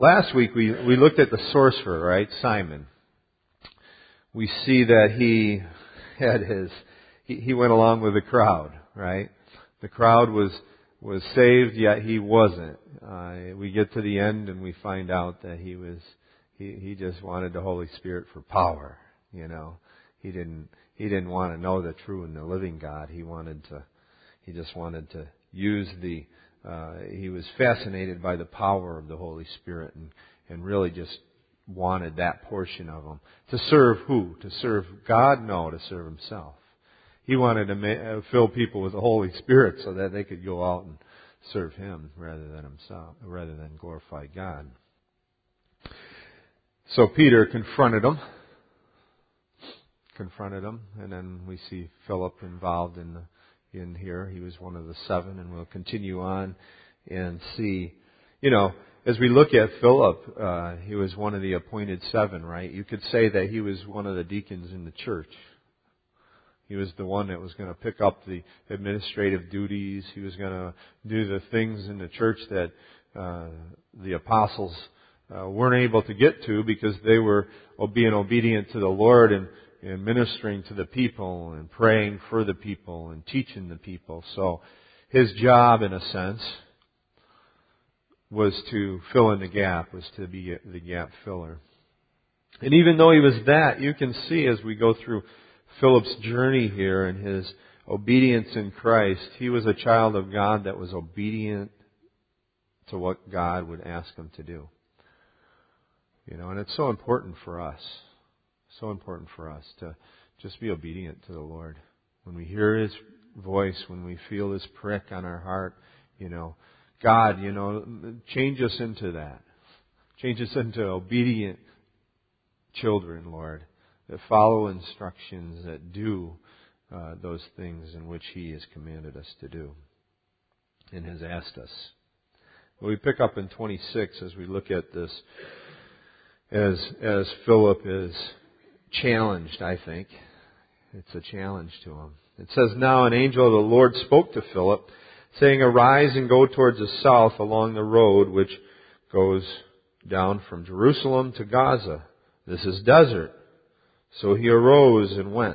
Last week we looked at the sorcerer, right? Simon. We see that he went along with the crowd, right? The crowd was saved, yet he wasn't. We get to the end and we find out that he just wanted the Holy Spirit for power, you know. He didn't want to know the true and the living God. He just wanted to use he was fascinated by the power of the Holy Spirit and really just wanted that portion of him. To serve who? To serve God? No, to serve himself. He wanted to fill people with the Holy Spirit so that they could go out and serve Him rather than glorify God. So Peter confronted him, and then we see Philip involved in here. He was one of the 7, and we'll continue on and see, as we look at Philip, he was one of the appointed 7, right? You could say that he was one of the deacons in the church. He was the one that was going to pick up the administrative duties. He was going to do the things in the church that the apostles weren't able to get to because they were being obedient to the Lord and ministering to the people and praying for the people and teaching the people. So his job, in a sense, was to fill in the gap, was to be the gap filler. And even though he was that, you can see as we go through Philip's journey here and his obedience in Christ, he was a child of God that was obedient to what God would ask him to do. And it's so important for us to just be obedient to the Lord. When we hear His voice, when we feel His prick on our heart, God, change us into that. Change us into obedient children, Lord, that follow instructions, that do those things in which He has commanded us to do and has asked us. Well, we pick up in 26 as we look at this, as Philip is challenged, I think. It's a challenge to him. It says, "Now an angel of the Lord spoke to Philip, saying, 'Arise and go towards the south along the road which goes down from Jerusalem to Gaza. This is desert.' So he arose and went.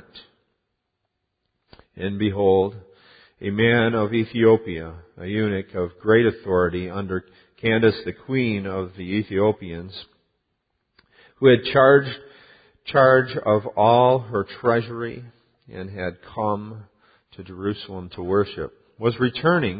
And behold, a man of Ethiopia, a eunuch of great authority under Candace, the queen of the Ethiopians, who had charge of all her treasury and had come to Jerusalem to worship, was returning,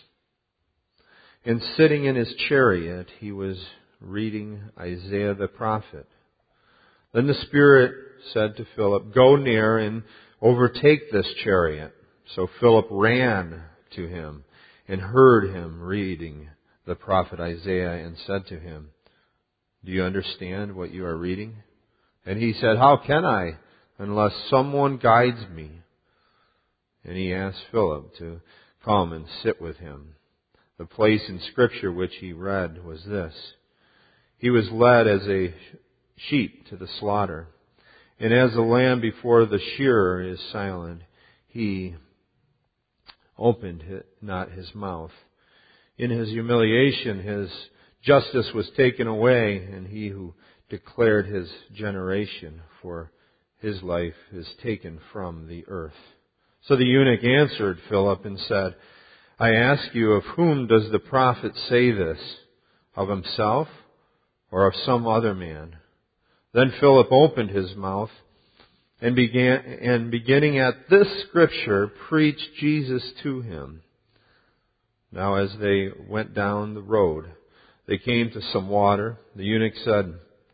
and sitting in his chariot, he was reading Isaiah the prophet. Then the Spirit said to Philip, 'Go near and overtake this chariot.' So Philip ran to him and heard him reading the prophet Isaiah and said to him, 'Do you understand what you are reading?' And he said, 'How can I, unless someone guides me?' And he asked Philip to come and sit with him. The place in Scripture which he read was this: He was led as a sheep to the slaughter, and as a lamb before the shearer is silent, he opened not his mouth. In his humiliation his justice was taken away, and he who declared his generation, for his life is taken from the earth.' So the eunuch answered Philip and said, 'I ask you, of whom does the prophet say this? Of himself or of some other man?' Then Philip opened his mouth and beginning at this scripture, preached Jesus to him. Now as they went down the road, they came to some water. The eunuch said,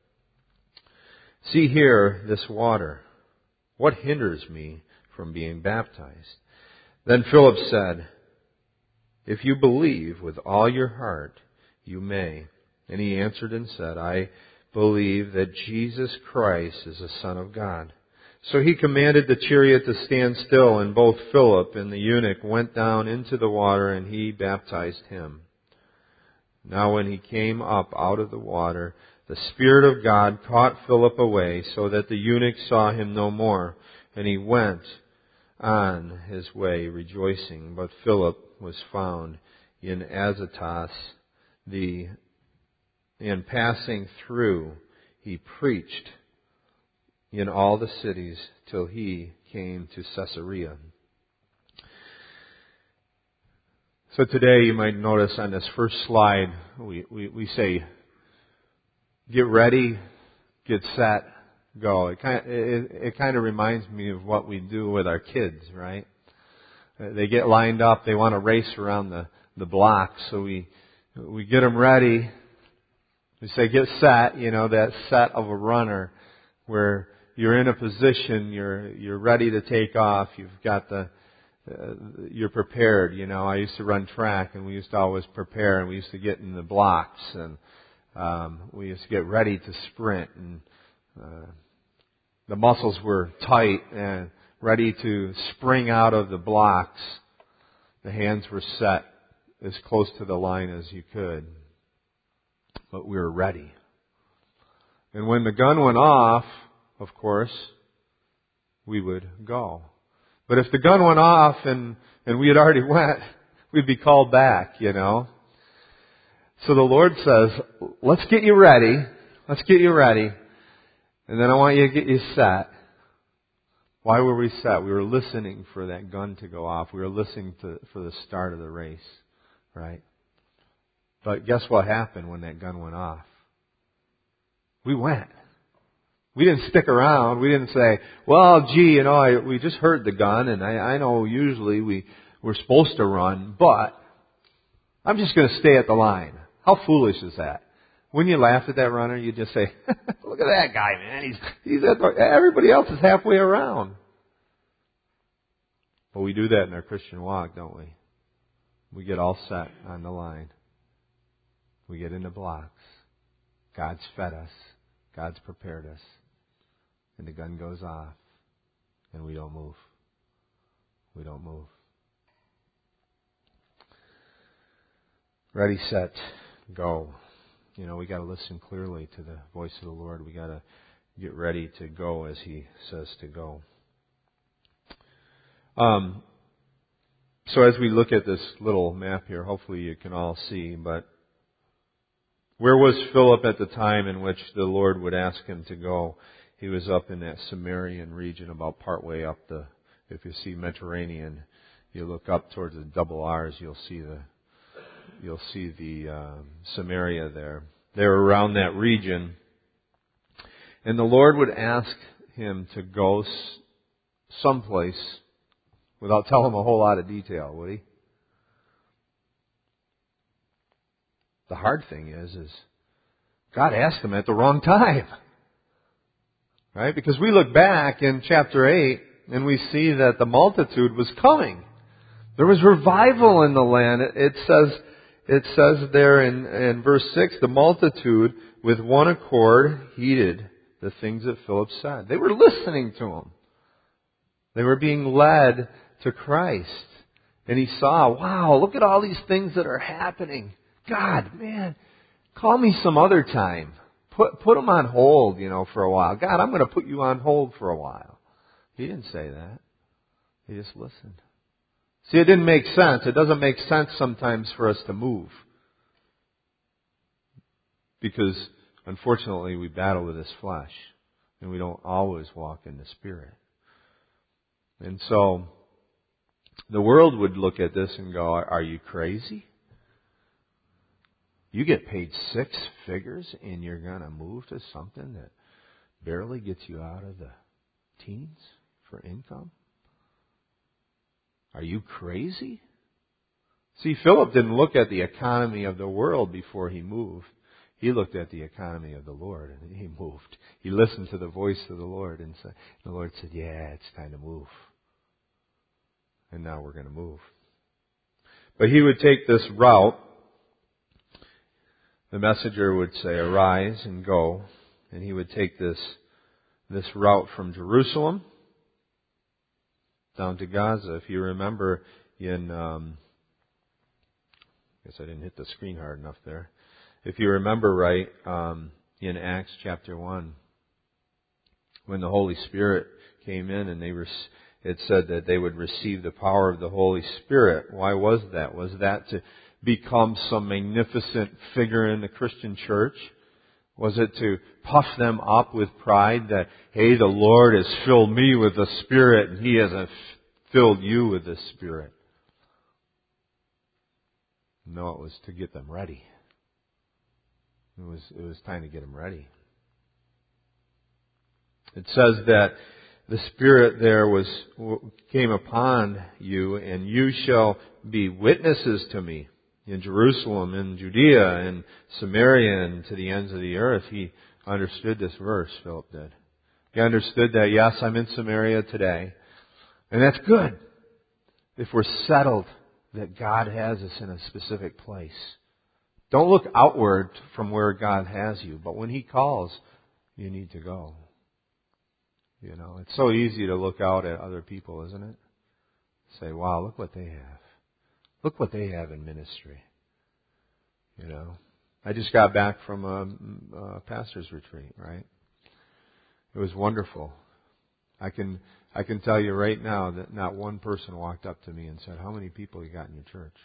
'See here this water. What hinders me from being baptized?' Then Philip said, 'If you believe with all your heart, you may.' And he answered and said, 'I believe that Jesus Christ is the Son of God.' So he commanded the chariot to stand still, and both Philip and the eunuch went down into the water, and he baptized him. Now when he came up out of the water, the Spirit of God caught Philip away, so that the eunuch saw him no more, and he went on his way rejoicing. But Philip was found in Azotus, the And passing through, he preached in all the cities till he came to Caesarea. So today you might notice on this first slide, we say, get ready, get set, go. It kind of reminds me of what we do with our kids, right? They get lined up, they want to race around the block, so we get them ready. We say get set, that set of a runner where you're in a position, you're ready to take off, you've got you're prepared. I used to run track and we used to always prepare and we used to get in the blocks and we used to get ready to sprint and the muscles were tight and ready to spring out of the blocks. The hands were set as close to the line as you could. But we were ready. And when the gun went off, of course, we would go. But if the gun went off and we had already went, we'd be called back, So the Lord says, let's get you ready. Let's get you ready. And then I want you to get you set. Why were we set? We were listening for that gun to go off. We were listening for the start of the race, right? But guess what happened when that gun went off? We went. We didn't stick around. We didn't say, well, gee, we just heard the gun and I know usually we're supposed to run, but I'm just going to stay at the line. How foolish is that? When you laugh at that runner, you just say, look at that guy, man. He's everybody else is halfway around. But we do that in our Christian walk, don't we? We get all set on the line. We get into blocks. God's fed us. God's prepared us. And the gun goes off. And we don't move. We don't move. Ready, set, go. We got to listen clearly to the voice of the Lord. We got to get ready to go as He says to go. So as we look at this little map here, hopefully you can all see, but where was Philip at the time in which the Lord would ask him to go? He was up in that Samarian region, about partway up if you see Mediterranean, you look up towards the double R's, you'll see the Samaria there. They're around that region. And the Lord would ask him to go someplace without telling him a whole lot of detail, would He? The hard thing is God asked him at the wrong time. Right? Because we look back in chapter 8 and we see that the multitude was coming. There was revival in the land. It says there in verse 6, the multitude with one accord heeded the things that Philip said. They were listening to him. They were being led to Christ. And he saw, wow, look at all these things that are happening. God, man, call me some other time. Put them on hold, for a while. God, I'm going to put you on hold for a while. He didn't say that. He just listened. See, it didn't make sense. It doesn't make sense sometimes for us to move. Because, unfortunately, we battle with this flesh. And we don't always walk in the Spirit. And so, the world would look at this and go, are you crazy? You get paid 6 figures and you're going to move to something that barely gets you out of the teens for income? Are you crazy? See, Philip didn't look at the economy of the world before he moved. He looked at the economy of the Lord and he moved. He listened to the voice of the Lord and the Lord said, yeah, it's time to move. And now we're going to move. But he would take this route. The messenger would say, arise and go. And he would take this route from Jerusalem down to Gaza. If you remember in, I guess I didn't hit the screen hard enough there. If you remember right, in Acts chapter 1, when the Holy Spirit came in and it said that they would receive the power of the Holy Spirit. Why was that? Was that to become some magnificent figure in the Christian church? Was it to puff them up with pride that, hey, the Lord has filled me with the Spirit and He hasn't filled you with the Spirit? No, it was to get them ready. It was time to get them ready. It says that the Spirit there came upon you, and you shall be witnesses to me in Jerusalem, in Judea, and Samaria, and to the ends of the earth. He understood this verse, Philip did. He understood that, yes, I'm in Samaria today, and that's good if we're settled that God has us in a specific place. Don't look outward from where God has you, but when He calls, you need to go. You know, it's so easy to look out at other people, isn't it? Say, wow, look what they have. Look what they have in ministry. You know, I just got back from a pastor's retreat, right? It was wonderful. I can tell you right now that not one person walked up to me and said, how many people you got in your church?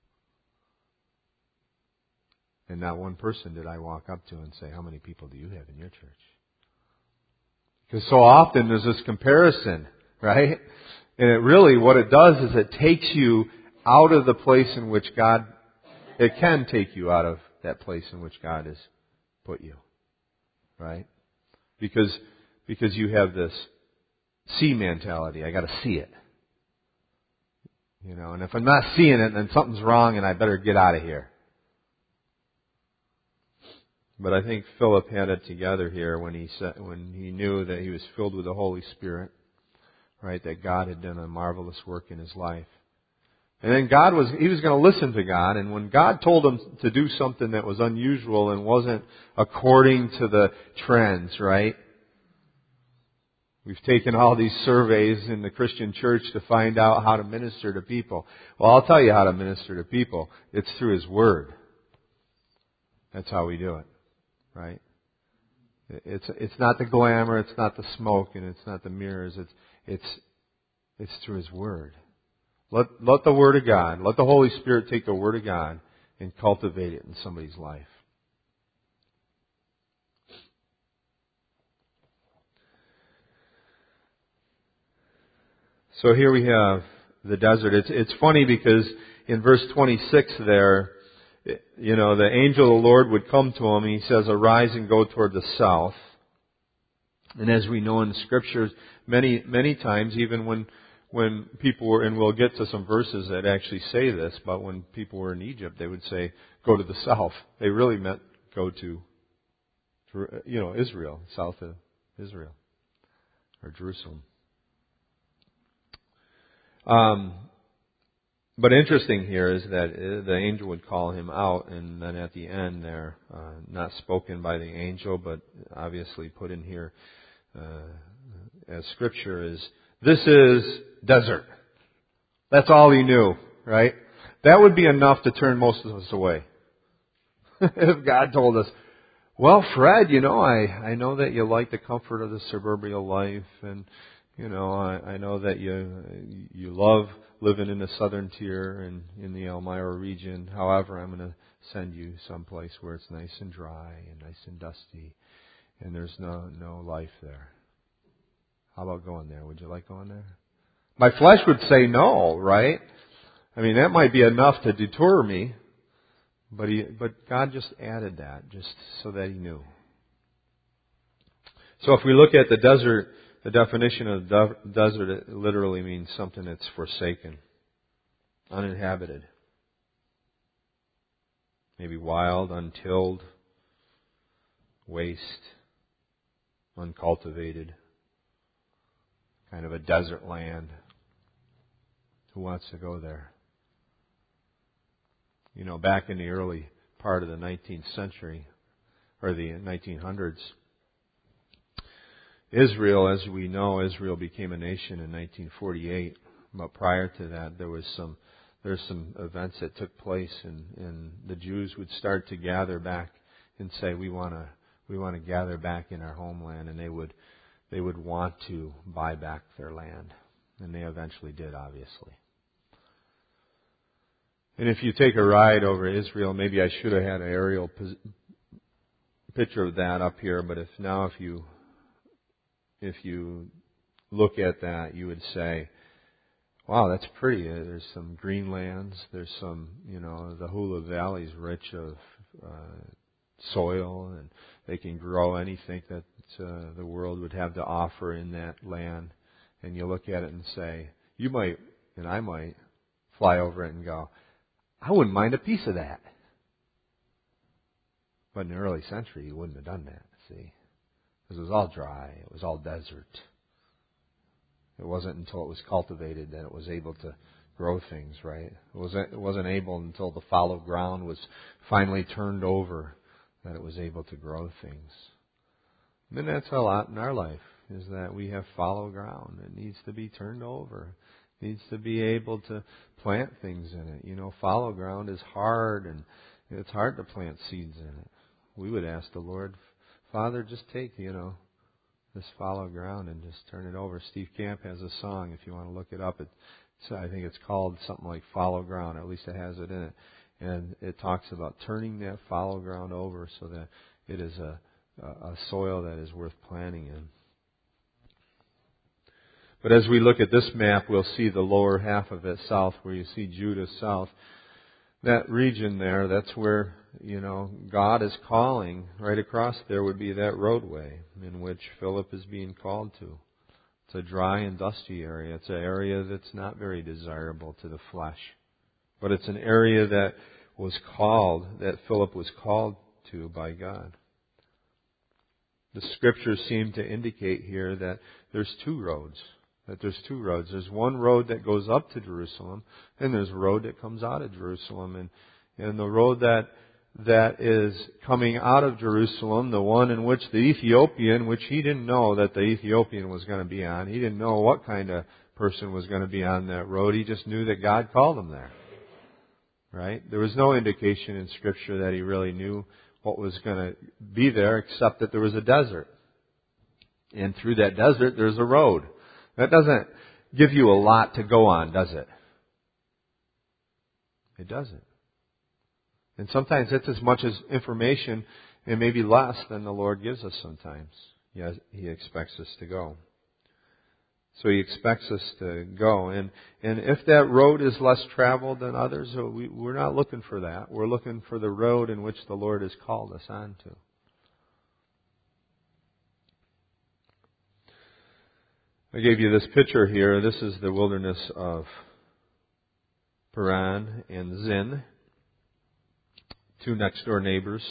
And not one person did I walk up to and say, how many people do you have in your church? Because so often there's this comparison, right? And it really, what it does is it takes you out of the place in which God, it can take you out of that place in which God has put you, right? Because you have this see mentality. I got to see it. You know, and if I'm not seeing it, then something's wrong and I better get out of here. But I think Philip had it together here when he knew that he was filled with the Holy Spirit, right? That God had done a marvelous work in his life. And then he was going to listen to God, and when God told him to do something that was unusual and wasn't according to the trends, right? We've taken all these surveys in the Christian church to find out how to minister to people. Well, I'll tell you how to minister to people. It's through His Word. That's how we do it. Right? It's not the glamour, it's not the smoke, and it's not the mirrors. It's through His Word. Let the Word of God, let the Holy Spirit take the Word of God and cultivate it in somebody's life. So here we have the desert. It's funny because in verse 26 there, you know, the angel of the Lord would come to him. He says, arise and go toward the south. And as we know in the Scriptures, many times, even when people were, and we'll get to some verses that actually say this, but when people were in Egypt, they would say, go to the south. They really meant go to Israel, south of Israel, or Jerusalem. But interesting here is that the angel would call him out, and then at the end there, not spoken by the angel, but obviously put in here as Scripture is, this is desert. That's all he knew, right? That would be enough to turn most of us away. If God told us, well, Fred, you know, I know that you like the comfort of the suburban life, and you know, I know that you love living in the southern tier and in the Elmira region. However, I'm going to send you someplace where it's nice and dry and nice and dusty, and there's no life there. How about going there? Would you like going there? My flesh would say no, right? I mean, that might be enough to deter me, but God just added that just so that He knew. So if we look at the desert, the definition of the desert, it literally means something that's forsaken, uninhabited, maybe wild, untilled, waste, uncultivated, kind of a desert land. Who wants to go there? You know, back in the early part of the 19th century, or the 1900s, Israel, as we know, Israel became a nation in 1948. But prior to that, there's some events that took place, and the Jews would start to gather back and say, we want to gather back in our homeland, and they would want to buy back their land, and they eventually did, obviously. And if you take a ride over Israel, maybe I should have had an aerial picture of that up here, but if you look at that, you would say, wow, that's pretty. There's some green lands. There's some, the Hula Valley is rich of soil, and they can grow anything that the world would have to offer in that land. And you look at it and say, you might, and I might, fly over it and go, I wouldn't mind a piece of that. But in the early century, you wouldn't have done that, see? Because it was all dry. It was all desert. It wasn't until it was cultivated that it was able to grow things, right? It wasn't able until the fallow ground was finally turned over that it was able to grow things. And that's a lot in our life, is that we have fallow ground. It needs to be turned over. It needs to be able to plant things in it. Fallow ground is hard, and it's hard to plant seeds in it. We would ask the Lord, Father, just take, this fallow ground and just turn it over. Steve Camp has a song, if you want to look it up. I think it's called something like Fallow Ground, or at least it has it in it. And it talks about turning that fallow ground over so that it is a soil that is worth planting in. But as we look at this map, we'll see the lower half of it south, where you see Judah south. That region there, that's where, God is calling. Right across there would be that roadway in which Philip is being called to. It's a dry and dusty area. It's an area that's not very desirable to the flesh. But it's an area that Philip was called to by God. The Scriptures seem to indicate here that there's two roads. There's one road that goes up to Jerusalem, and there's a road that comes out of Jerusalem. And the road that is coming out of Jerusalem, the one in which the Ethiopian, which he didn't know that the Ethiopian was going to be on. He didn't know what kind of person was going to be on that road. He just knew that God called him there. Right? There was no indication in Scripture that he really knew what was going to be there, except that there was a desert. And through that desert, there's a road. That doesn't give you a lot to go on, does it? It doesn't. And sometimes that's as much as information, and maybe less than the Lord gives us sometimes. Yes, He expects us to go. So He expects us to go. And if that road is less traveled than others, we're not looking for that. We're looking for the road in which the Lord has called us onto. I gave you this picture here. This is the wilderness of Paran and Zin, two next door neighbors.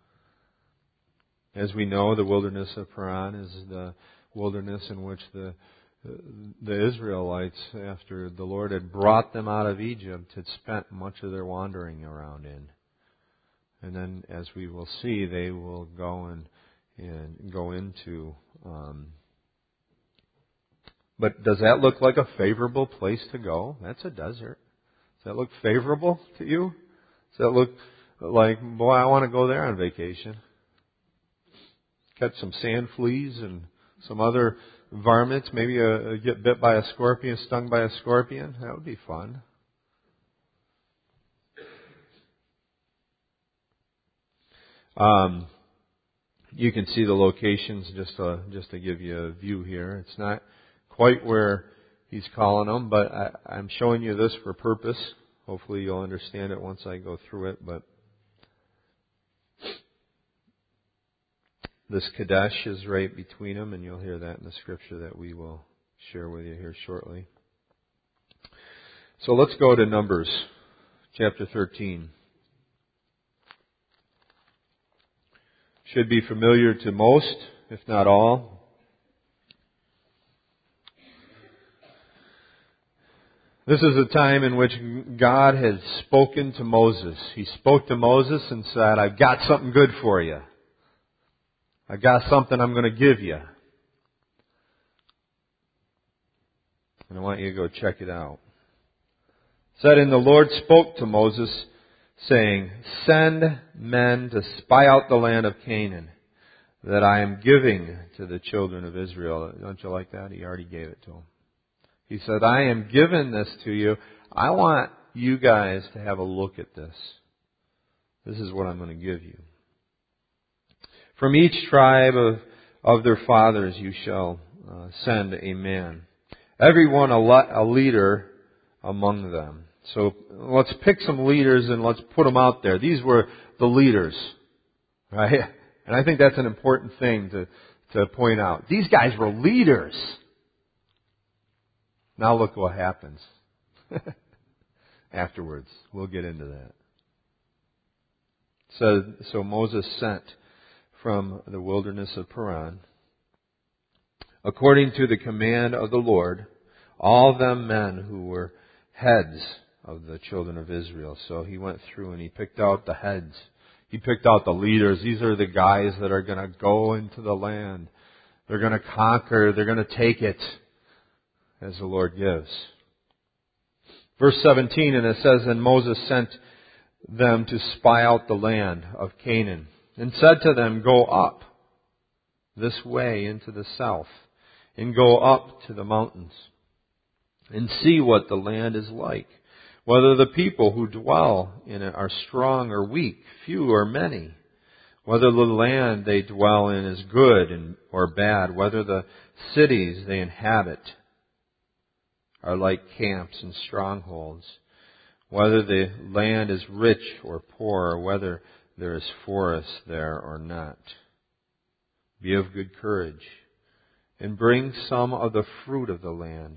As we know, the wilderness of Paran is the wilderness in which the Israelites, after the Lord had brought them out of Egypt, had spent much of their wandering around in. And then, as we will see, they will go and go into. But does that look like a favorable place to go? That's a desert. Does that look favorable to you? Does that look like, boy, I want to go there on vacation? Catch some sand fleas and some other varmints. Maybe get bit by a scorpion, stung by a scorpion. That would be fun. You can see the locations just to give you a view here. It's not quite where He's calling them, but I'm showing you this for purpose. Hopefully you'll understand it once I go through it. But this Kadesh is right between them, and you'll hear that in the Scripture that we will share with you here shortly. So let's go to Numbers chapter 13. Should be familiar to most, if not all. This is a time in which God had spoken to Moses. He spoke to Moses and said, I've got something good for you. I've got something I'm going to give you. And I want you to go check it out. It said, and the Lord spoke to Moses, saying, send men to spy out the land of Canaan, that I am giving to the children of Israel. Don't you like that? He already gave it to them. He said, I am giving this to you. I want you guys to have a look at this. This is what I'm going to give you. From each tribe of their fathers you shall send a man, everyone a leader among them. So let's pick some leaders and let's put them out there. These were the leaders, right? And I think that's an important thing to point out. These guys were leaders. Now look what happens afterwards. We'll get into that. So Moses sent from the wilderness of Paran, according to the command of the Lord, all them men who were heads of the children of Israel. So he went through and he picked out the heads. He picked out the leaders. These are the guys that are going to go into the land. They're going to conquer. They're going to take it as the Lord gives. Verse 17, and it says, and Moses sent them to spy out the land of Canaan, and said to them, go up this way into the south, and go up to the mountains, and see what the land is like, whether the people who dwell in it are strong or weak, few or many, whether the land they dwell in is good or bad, whether the cities they inhabit are like camps and strongholds, whether the land is rich or poor, or whether there is forest there or not. Be of good courage, and bring some of the fruit of the land.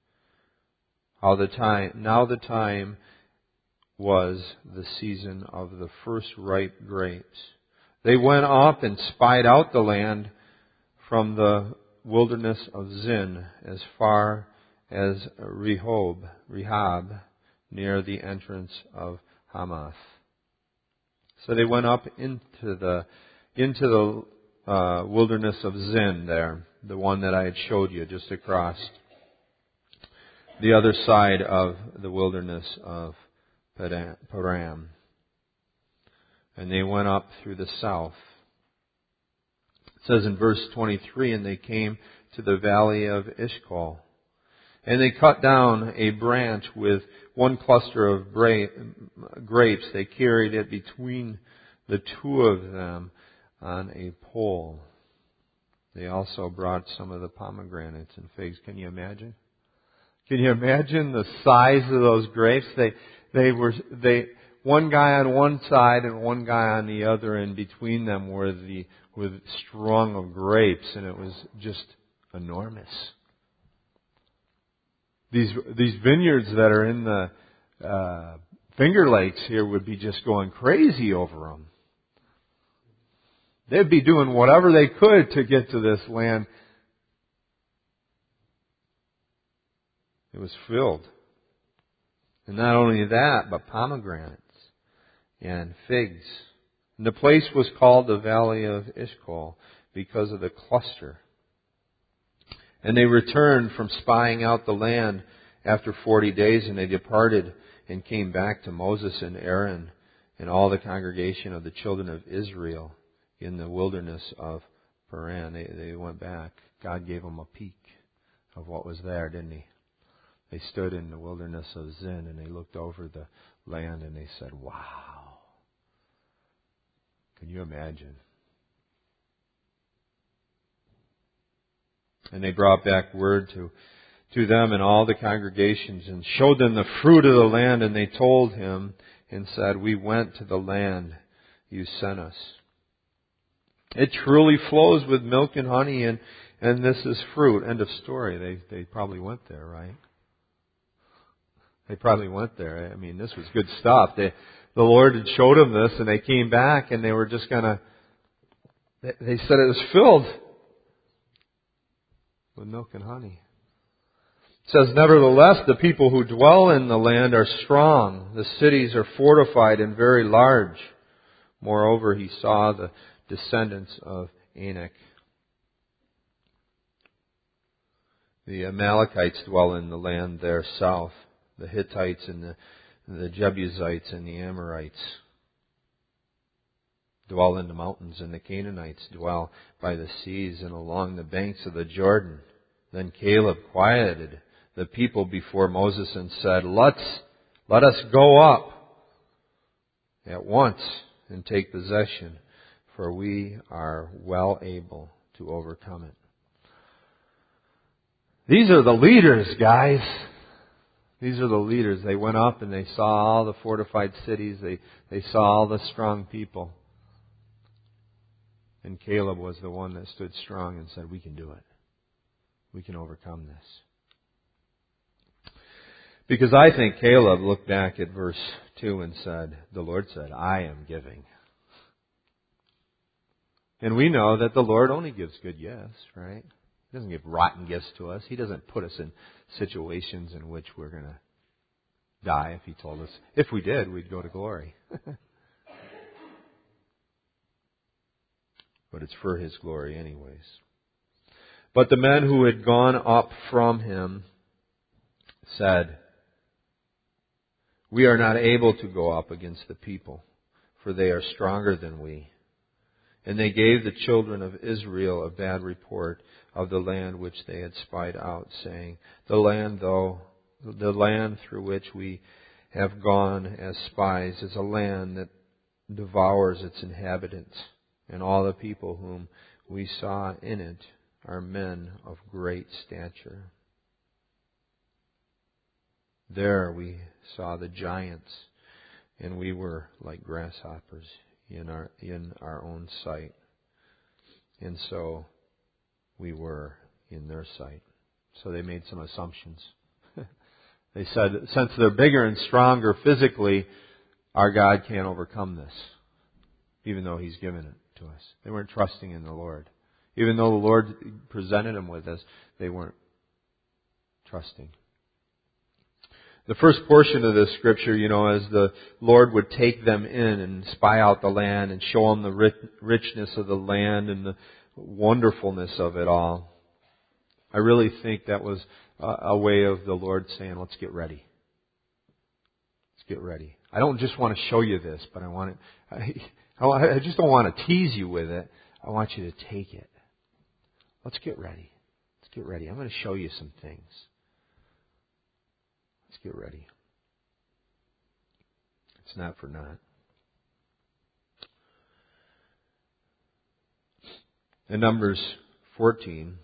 Now the time was the season of the first ripe grapes. They went up and spied out the land from the wilderness of Zin as far as Rehob, near the entrance of Hamath. So they went up into the wilderness of Zin there, the one that I had showed you just across the other side of the wilderness of Paran. And they went up through the south. It says in verse 23, and they came to the valley of Eshcol. And they cut down a branch with one cluster of grapes. They carried it between the two of them on a pole. They also brought some of the pomegranates and figs. Can you imagine? Can you imagine the size of those grapes? They were one guy on one side and one guy on the other, and between them were strung of grapes, and it was just enormous. These vineyards that are in the Finger Lakes here would be just going crazy over them. They'd be doing whatever they could to get to this land. It was filled. And not only that, but pomegranates and figs. And the place was called the Valley of Eshcol because of the cluster. And they returned from spying out the land after 40 days, and they departed and came back to Moses and Aaron and all the congregation of the children of Israel in the wilderness of Paran. They went back. God gave them a peek of what was there, didn't He? They stood in the wilderness of Zin and they looked over the land and they said, wow. Can you imagine? And they brought back word to them and all the congregations and showed them the fruit of the land, and they told him and said, we went to the land you sent us. It truly flows with milk and honey, and this is fruit. End of story. They probably went there, right? They probably went there. I mean, this was good stuff. The Lord had showed them this, and they came back, and they were just gonna. They said it was filled with milk and honey. It says, nevertheless, the people who dwell in the land are strong. The cities are fortified and very large. Moreover, he saw the descendants of Anak. The Amalekites dwell in the land there south. The Hittites and the Jebusites and the Amorites dwell in the mountains, and the Canaanites dwell by the seas and along the banks of the Jordan. Then Caleb quieted the people before Moses and said, let us go up at once and take possession, for we are well able to overcome it. These are the leaders, guys. These are the leaders. They went up and they saw all the fortified cities. They saw all the strong people. And Caleb was the one that stood strong and said, we can do it. We can overcome this. Because I think Caleb looked back at verse 2 and said, the Lord said, I am giving. And we know that the Lord only gives good gifts, right? He doesn't give rotten gifts to us. He doesn't put us in situations in which we're going to die if He told us. If we did, we'd go to glory. But it's for His glory anyways. But the men who had gone up from him said, we are not able to go up against the people, for they are stronger than we. And they gave the children of Israel a bad report of the land which they had spied out, saying, the land through which we have gone as spies is a land that devours its inhabitants, and all the people whom we saw in it are men of great stature. There we saw the giants, and we were like grasshoppers in our own sight. And so we were in their sight. So they made some assumptions. They said, since they're bigger and stronger physically, our God can't overcome this, even though He's given it to us. They weren't trusting in the Lord. Even though the Lord presented them with us, they weren't trusting. The first portion of this scripture, as the Lord would take them in and spy out the land and show them the richness of the land and the wonderfulness of it all, I really think that was a way of the Lord saying, let's get ready. Let's get ready. I don't just want to show you this, but I just don't want to tease you with it. I want you to take it. Let's get ready. Let's get ready. I'm going to show you some things. Let's get ready. It's not for naught. In Numbers 14,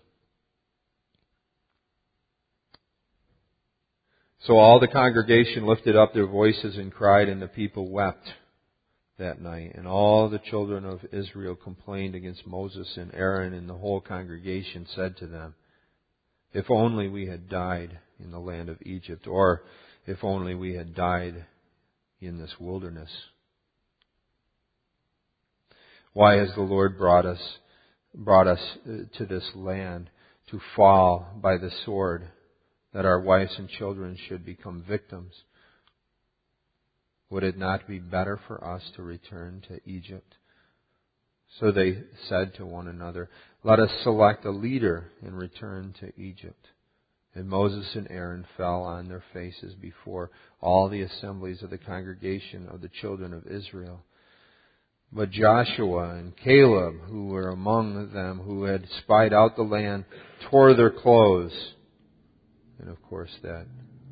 so all the congregation lifted up their voices and cried, and the people wept that night. And all the children of Israel complained against Moses and Aaron, and the whole congregation said to them, if only we had died in the land of Egypt, or if only we had died in this wilderness. Why has the Lord brought us to this land to fall by the sword, that our wives and children should become victims? Would it not be better for us to return to Egypt? So they said to one another, let us select a leader and return to Egypt. And Moses and Aaron fell on their faces before all the assemblies of the congregation of the children of Israel. But Joshua and Caleb, who were among them, who had spied out the land, tore their clothes. And of course that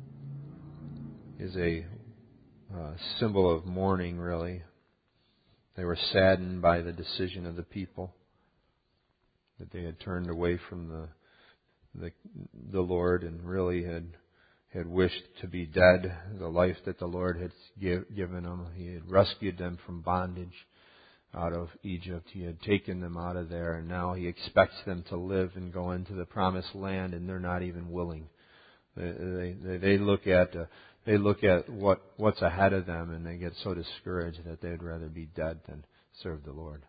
is a symbol of mourning, really. They were saddened by the decision of the people, that they had turned away from the Lord and really had wished to be dead, the life that the Lord had given them. He had rescued them from bondage out of Egypt. He had taken them out of there, and now He expects them to live and go into the promised land, and they're not even willing. They look at what's ahead of them, and they get so discouraged that they'd rather be dead than serve the Lord.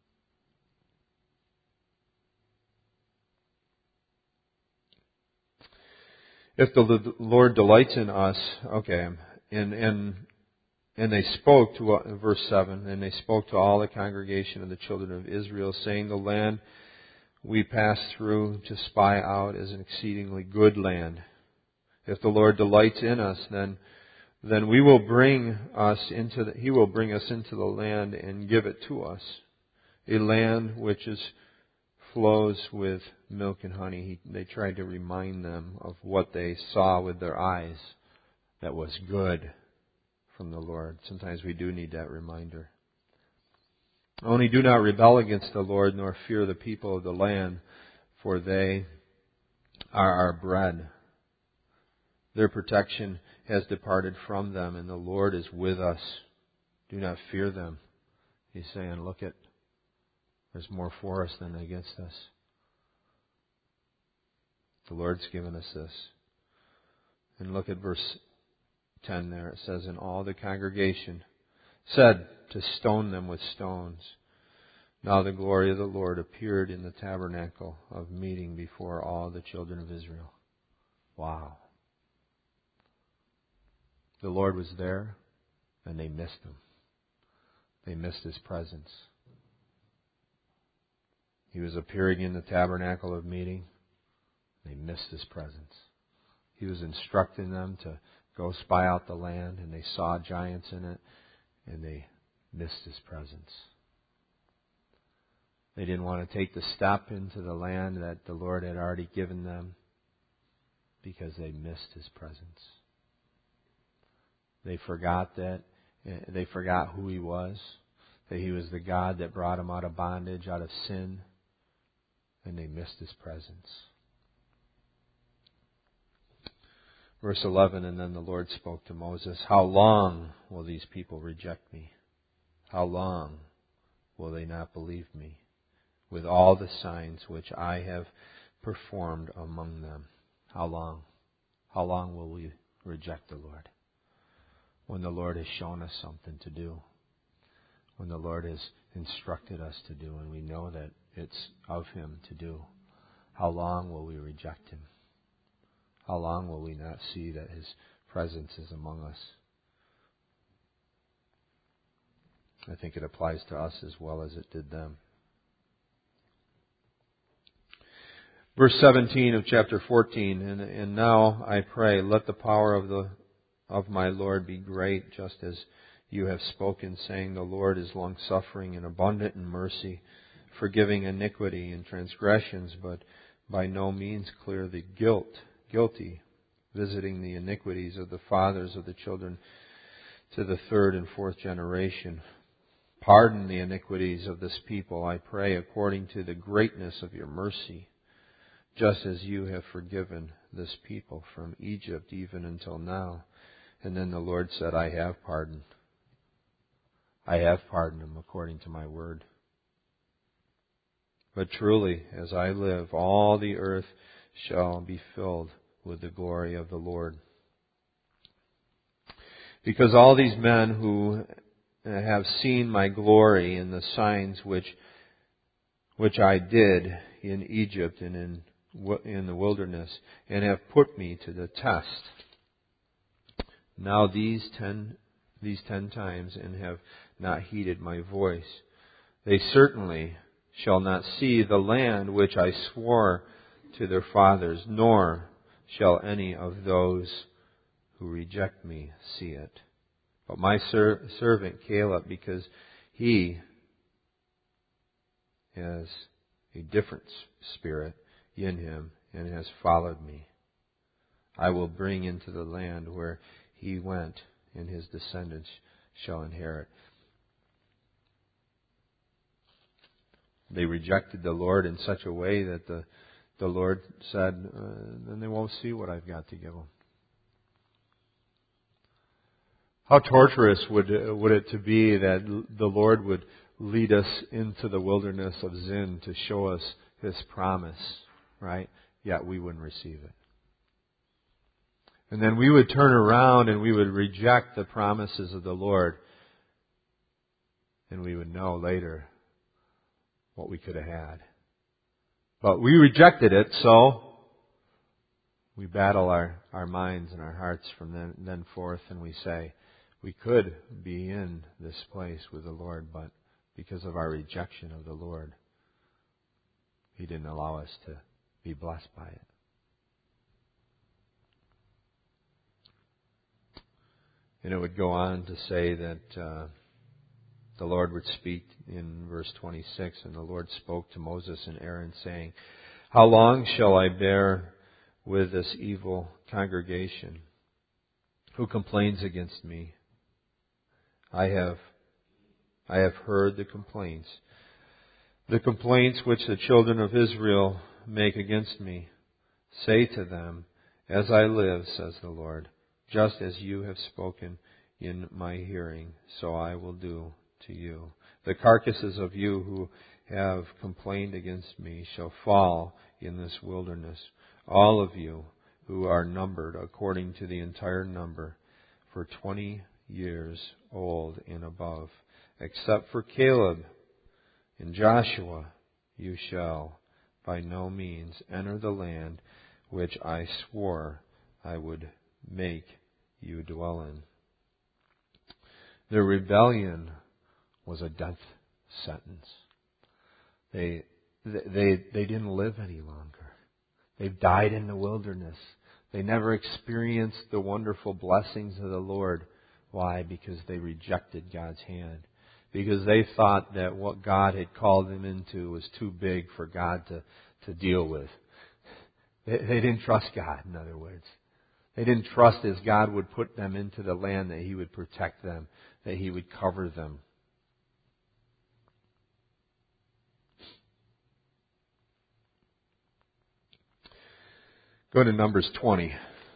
If the Lord delights in us, okay, and they spoke to, verse 7, and they spoke to all the congregation of the children of Israel, saying, the land we passed through to spy out is an exceedingly good land. If the Lord delights in us, then He will bring us into the land and give it to us, a land which flows with milk and honey. They tried to remind them of what they saw with their eyes that was good from the Lord. Sometimes we do need that reminder. Only do not rebel against the Lord, nor fear the people of the land, for they are our bread. Their protection has departed from them, and the Lord is with us. Do not fear them. He's saying, look at, there's more for us than against us. The Lord's given us this. And look at verse 10 there. It says, and all the congregation said to stone them with stones. Now the glory of the Lord appeared in the tabernacle of meeting before all the children of Israel. Wow. The Lord was there, and they missed Him. They missed His presence. He was appearing in the tabernacle of meeting. They missed His presence. He was instructing them to go spy out the land, and they saw giants in it, and they missed His presence. They didn't want to take the step into the land that the Lord had already given them because they missed His presence. They forgot that. They forgot who He was, that He was the God that brought them out of bondage, out of sin, and they missed His presence. Verse 11, and then the Lord spoke to Moses, how long will these people reject me? How long will they not believe me with all the signs which I have performed among them? How long? How long will we reject the Lord? When the Lord has shown us something to do. When the Lord has instructed us to do, and we know that it's of Him to do. How long will we reject Him? How long will we not see that His presence is among us? I think it applies to us as well as it did them. Verse 17 of chapter 14, and now I pray, let the power of my Lord be great, just as you have spoken, saying, the Lord is long-suffering and abundant in mercy, forgiving iniquity and transgressions, but by no means clear the guilty, visiting the iniquities of the fathers of the children to the third and fourth generation. Pardon the iniquities of this people, I pray, according to the greatness of your mercy, just as you have forgiven this people from Egypt even until now. And then the Lord said, I have pardoned. I have pardoned them according to my word. But truly, as I live, all the earth shall be filled with the glory of the Lord. Because all these men who have seen my glory in the signs which I did in Egypt and in the wilderness, and have put me to the test, now these 10 times, and have not heeded my voice, they certainly shall not see the land which I swore to their fathers, nor shall any of those who reject me see it. But my servant Caleb, because he has a different spirit in him and has followed me, I will bring into the land where he went, and his descendants shall inherit. They rejected the Lord in such a way that the Lord said, then they won't see what I've got to give them. How torturous would it to be that the Lord would lead us into the wilderness of Zin to show us His promise, right? Yet we wouldn't receive it. And then we would turn around and we would reject the promises of the Lord. And we would know later what we could have had. But we rejected it, so we battle our minds and our hearts from then forth, and we say, we could be in this place with the Lord, but because of our rejection of the Lord, He didn't allow us to be blessed by it. And it would go on to say that the Lord would speak in verse 26, and the Lord spoke to Moses and Aaron, saying, how long shall I bear with this evil congregation who complains against me? I have I have heard the complaints which the children of Israel make against me. Say to them, as I live, says the Lord, just as you have spoken in my hearing, so I will do to you. The carcasses of you who have complained against me shall fall in this wilderness, all of you who are numbered according to the entire number, for 20 years old and above. Except for Caleb and Joshua, you shall by no means enter the land which I swore I would make you dwell in. Their rebellion was a death sentence. They didn't live any longer. They've died in the wilderness. They never experienced the wonderful blessings of the Lord. Why? Because they rejected God's hand. Because they thought that what God had called them into was too big for God to deal with. They didn't trust God, in other words. They didn't trust as God would put them into the land that He would protect them, that He would cover them. Go to Numbers 20.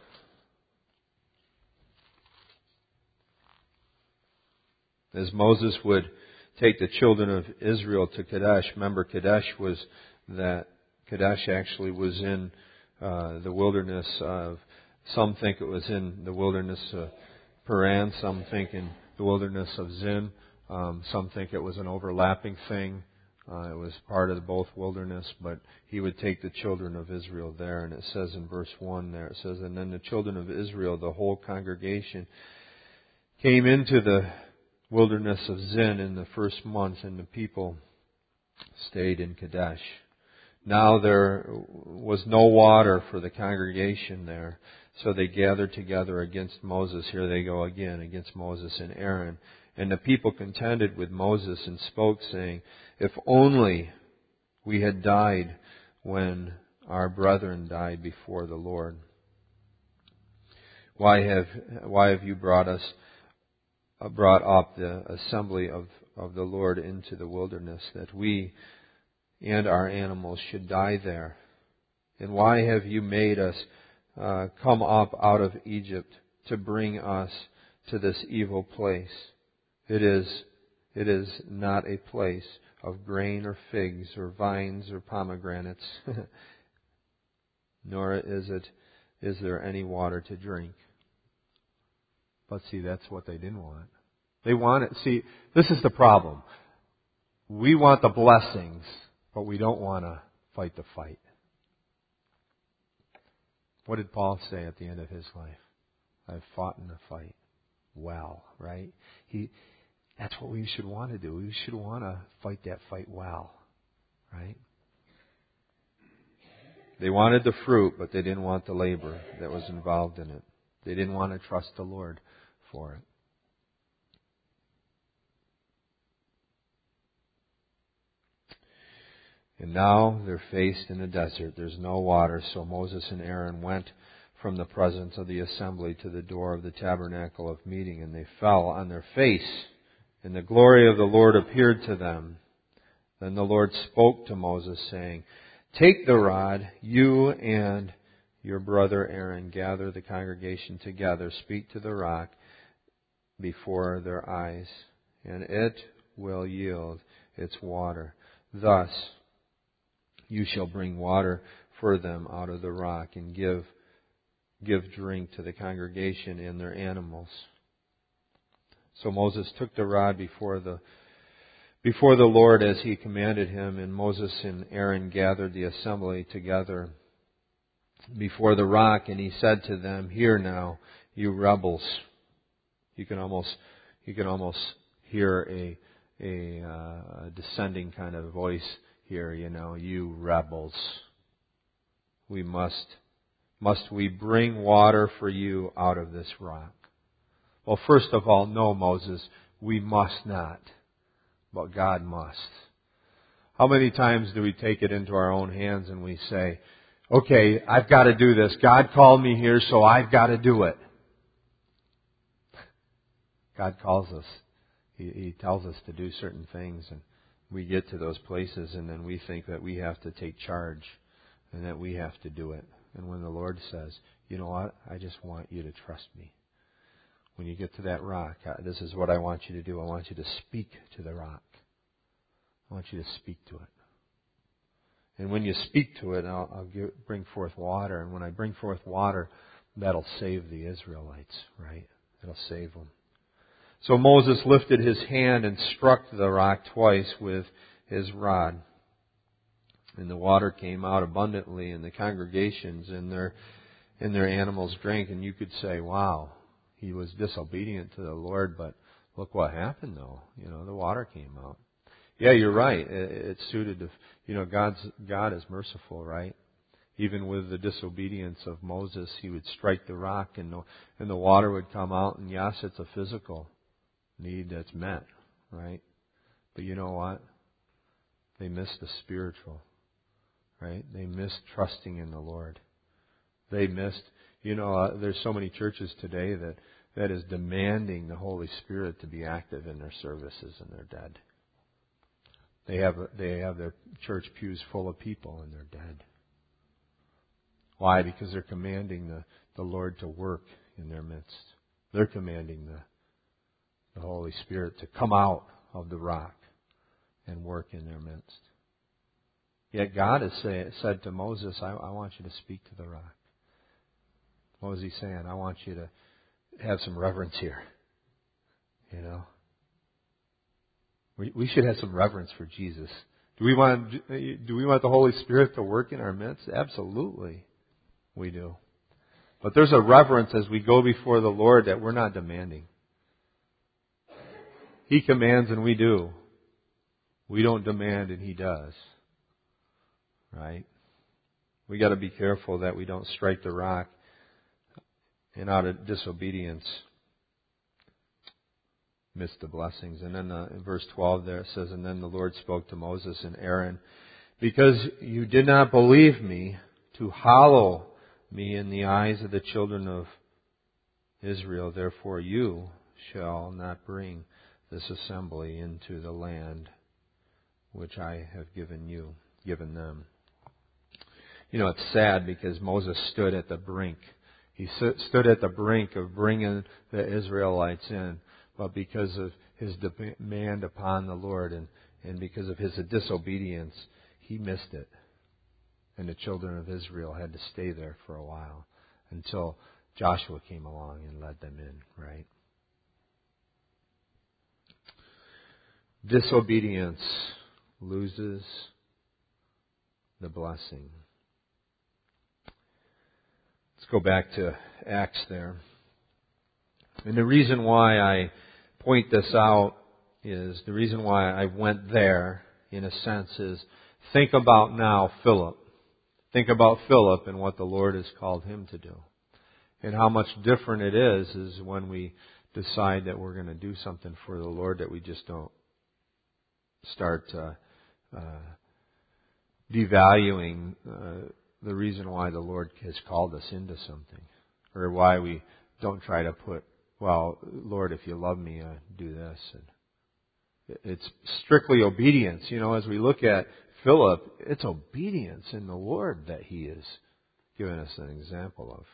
As Moses would take the children of Israel to Kadesh, remember Kadesh actually was in the wilderness of, some think it was in the wilderness of Paran, some think in the wilderness of Zin, some think it was an overlapping thing. It was part of both wilderness, but he would take the children of Israel there. And it says in verse 1 there, it says, and then the children of Israel, the whole congregation, came into the wilderness of Zin in the first month, and the people stayed in Kadesh. Now there was no water for the congregation there, so they gathered together against Moses. Here they go again, against Moses and Aaron. And the people contended with Moses and spoke, saying, if only we had died when our brethren died before the Lord. Why have you brought up the assembly of the Lord into the wilderness, that we and our animals should die there? And why have you made us come up out of Egypt to bring us to this evil place? It is not a place of grain or figs or vines or pomegranates, nor is there any water to drink. But see, that's what they didn't want. They wanted, see, this is the problem. We want the blessings, but we don't want to fight the fight. What did Paul say at the end of his life? I've fought in the fight well, right? That's what we should want to do. We should want to fight that fight well, right? They wanted the fruit, but they didn't want the labor that was involved in it. They didn't want to trust the Lord for it. And now they're faced in a desert. There's no water, so Moses and Aaron went from the presence of the assembly to the door of the tabernacle of meeting, and they fell on their face, and the glory of the Lord appeared to them. Then the Lord spoke to Moses, saying, take the rod, you and your brother Aaron, gather the congregation together, speak to the rock before their eyes, and it will yield its water. Thus you shall bring water for them out of the rock, and give drink to the congregation and their animals. So Moses took the rod before the Lord as he commanded him, and Moses and Aaron gathered the assembly together before the rock, and he said to them, hear now, you rebels. You can almost hear a descending kind of voice here, you rebels. Must we bring water for you out of this rock? Well, first of all, no, Moses, we must not, but God must. How many times do we take it into our own hands and we say, okay, I've got to do this. God called me here, so I've got to do it. God calls us He tells us to do certain things, and we get to those places, and then we think that we have to take charge and that we have to do it. And when the Lord says, you know what, I just want you to trust me. When you get to that rock, this is what I want you to do. I want you to speak to the rock. I want you to speak to it. And when you speak to it, I'll bring forth water. And when I bring forth water, that'll save the Israelites, right? It'll save them. So Moses lifted his hand and struck the rock twice with his rod. And the water came out abundantly, and the congregations and their animals drank. And you could say, wow, he was disobedient to the Lord, but look what happened though. The water came out. Yeah, you're right. It's suited to, God is merciful, right? Even with the disobedience of Moses, he would strike the rock and the water would come out. And yes, it's a physical need that's met, right? But you know what? They missed the spiritual, right? They missed trusting in the Lord. They missed, there's so many churches today that is demanding the Holy Spirit to be active in their services, and they're dead. They have their church pews full of people and they're dead. Why? Because they're commanding the Lord to work in their midst. They're commanding the Holy Spirit to come out of the rock and work in their midst. Yet God has said to Moses, I want you to speak to the rock. What was he saying? I want you to have some reverence here. We should have some reverence for Jesus. Do we want the Holy Spirit to work in our midst? Absolutely, we do. But there's a reverence as we go before the Lord that we're not demanding. He commands and we do. We don't demand and He does. Right? We got to be careful that we don't strike the rock and out of disobedience miss the blessings. And then in verse 12 there it says, and then the Lord spoke to Moses and Aaron, because you did not believe me to hallow me in the eyes of the children of Israel, therefore you shall not bring this assembly into the land which I have given them. It's sad because Moses stood at the brink. He stood at the brink of bringing the Israelites in. But because of his demand upon the Lord and because of his disobedience, he missed it. And the children of Israel had to stay there for a while until Joshua came along and led them in, right? Disobedience loses the blessing. Let's go back to Acts there. And the reason why I point this out is, the reason why I went there, in a sense, is think about now Philip. Think about Philip and what the Lord has called him to do. And how much different it is when we decide that we're going to do something for the Lord, that we just don't start devaluing the reason why the Lord has called us into something. Or why we don't try to put, well, Lord, if you love me, do this. And it's strictly obedience. As we look at Philip, it's obedience in the Lord that he is giving us an example of.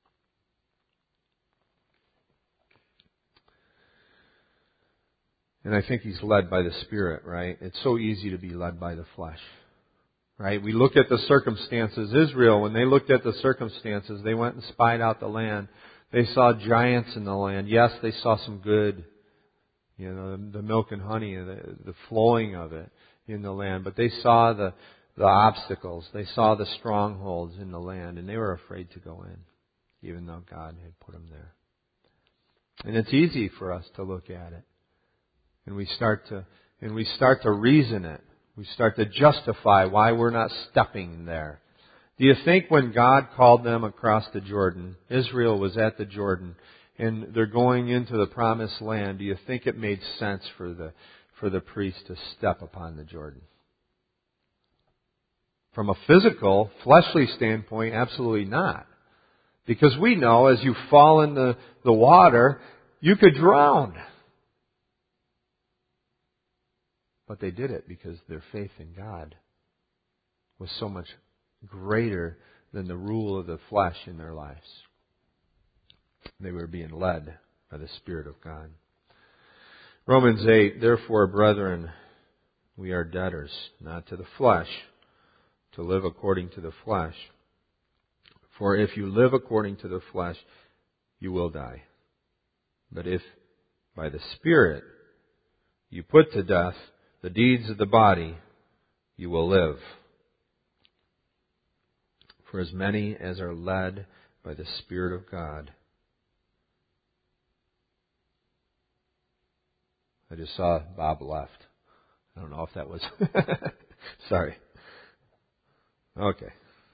And I think he's led by the Spirit, right? It's so easy to be led by the flesh, right? We look at the circumstances. Israel, when they looked at the circumstances, they went and spied out the land. They saw giants in the land. Yes, they saw some good, the milk and honey, the flowing of it in the land. But they saw the obstacles. They saw the strongholds in the land, and they were afraid to go in, even though God had put them there. And it's easy for us to look at it, and we start to reason it. We start to justify why we're not stepping there. Do you think when God called them across the Jordan, Israel was at the Jordan, and they're going into the promised land, do you think it made sense for the priest to step upon the Jordan? From a physical, fleshly standpoint, absolutely not. Because we know as you fall in the water, you could drown. But they did it because their faith in God was so much greater than the rule of the flesh in their lives. They were being led by the Spirit of God. Romans 8, therefore, brethren, we are debtors, not to the flesh, to live according to the flesh. For if you live according to the flesh, you will die. But if by the Spirit you put to death the deeds of the body, you will live. For as many as are led by the Spirit of God. I just saw Bob left. I don't know if that was... Sorry. Okay.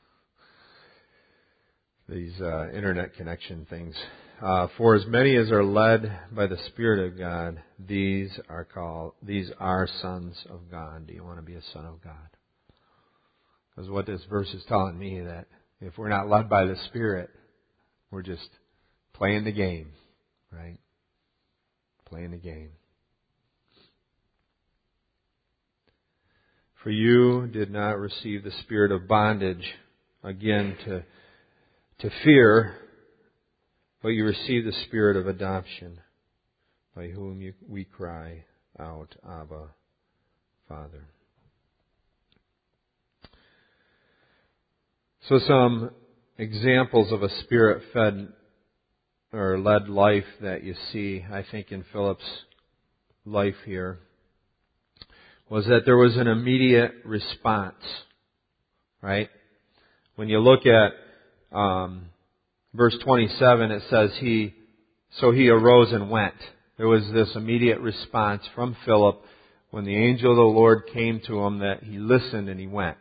These internet connection things. For as many as are led by the Spirit of God, these are sons of God. Do you want to be a son of God? Because what this verse is telling me, that if we're not led by the Spirit, we're just playing the game, right? Playing the game. For you did not receive the spirit of bondage, again, to fear, but you received the spirit of adoption, by whom we cry out, Abba, Father. So some examples of a Spirit-fed or led life that you see, I think, in Philip's life here, was that there was an immediate response, right? When you look at verse 27, it says, So he arose and went. There was this immediate response from Philip when the angel of the Lord came to him, that he listened and he went.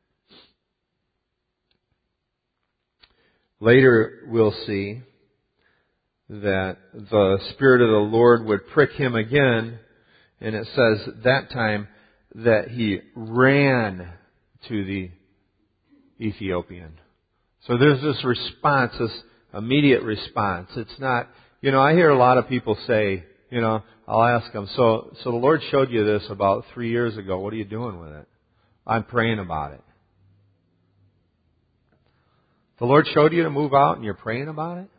Later we'll see that the Spirit of the Lord would prick him again, and it says that time that he ran to the Ethiopian. So there's this response, this immediate response. It's not, I hear a lot of people say, I'll ask them, so the Lord showed you this about 3 years ago. What are you doing with it? I'm praying about it. The Lord showed you to move out and you're praying about it?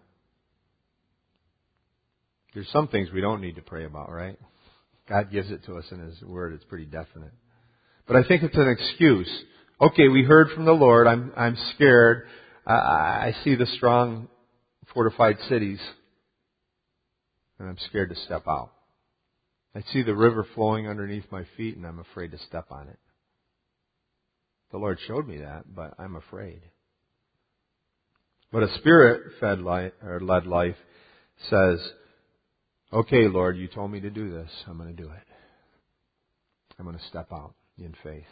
There's some things we don't need to pray about, right? God gives it to us in His Word. It's pretty definite. But I think it's an excuse. Okay, we heard from the Lord. I'm scared. I see the strong, fortified cities, and I'm scared to step out. I see the river flowing underneath my feet, and I'm afraid to step on it. The Lord showed me that, but I'm afraid. But a Spirit-fed life, or led life says, okay, Lord, you told me to do this. I'm going to do it. I'm going to step out in faith.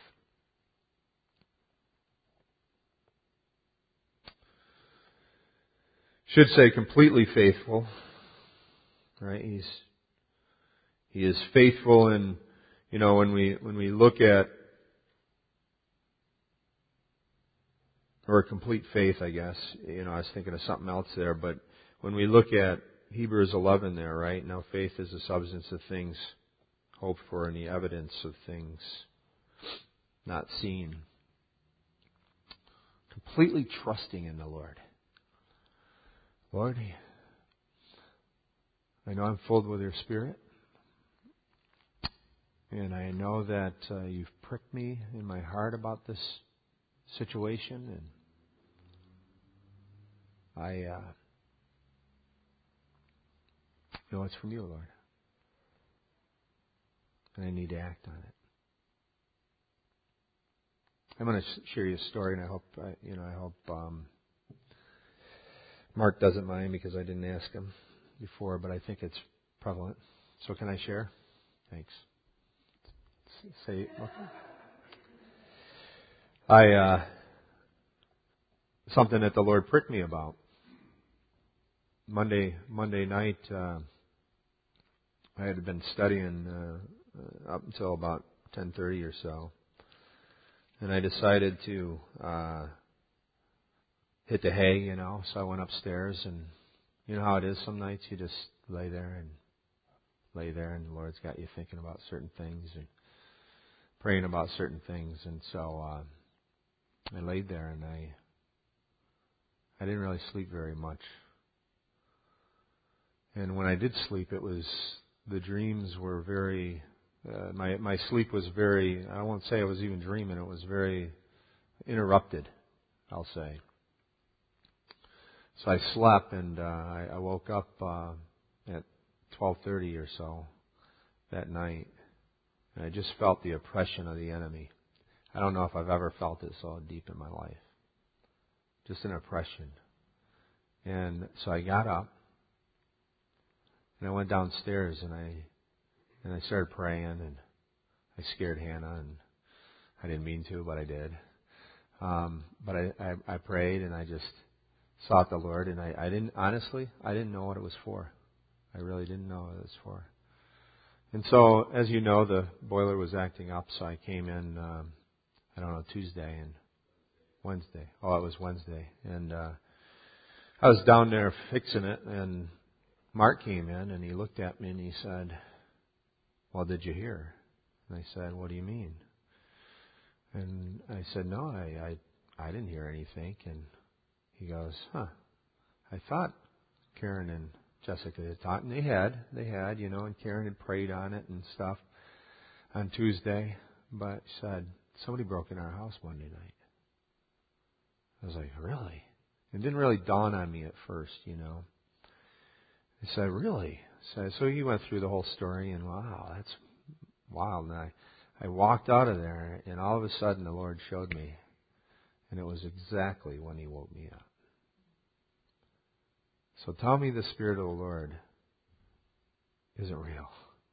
Should say completely faithful, right? He is faithful, and when we look at, or complete faith, I guess. I was thinking of something else there, but when we look at Hebrews 11 there, right? Now faith is the substance of things hoped for and the evidence of things not seen. Completely trusting in the Lord. Lord, I know I'm filled with your Spirit. And I know that you've pricked me in my heart about this situation. And I know it's from you, Lord. And I need to act on it. I'm going to share you a story, and I hope Mark doesn't mind because I didn't ask him before, but I think it's prevalent. So can I share? Thanks. Say okay. Something that the Lord pricked me about. Monday night, I had been studying up until about 10:30 or so, and I decided to hit the hay, So I went upstairs, and you know how it is. Some nights you just lay there, and the Lord's got you thinking about certain things. And praying about certain things. And so I laid there and I didn't really sleep very much. And when I did sleep, the dreams were very, my sleep was very, I won't say I was even dreaming, it was very interrupted, I'll say. So I slept and I woke up at 12:30 or so that night. And I just felt the oppression of the enemy. I don't know if I've ever felt it so deep in my life. Just an oppression. And so I got up and I went downstairs and I started praying and I scared Hannah and I didn't mean to, but I did. But I prayed and I just sought the Lord and I didn't know what it was for. I really didn't know what it was for. And so, as you know, the boiler was acting up, so I came in, Tuesday and Wednesday. Oh, it was Wednesday. And I was down there fixing it, and Mark came in, and he looked at me, and he said, "Well, did you hear?" And I said, "What do you mean?" And I said, "No, I didn't hear anything." And he goes, "Huh, I thought Karen and Jessica had taught," and they had, and Karen had prayed on it and stuff on Tuesday, but said, "Somebody broke in our house Monday night." I was like, "Really?" It didn't really dawn on me at first, I said, "Really?" So he went through the whole story, and wow, that's wild. And I walked out of there, and all of a sudden the Lord showed me, and it was exactly when He woke me up. So tell me the Spirit of the Lord isn't real.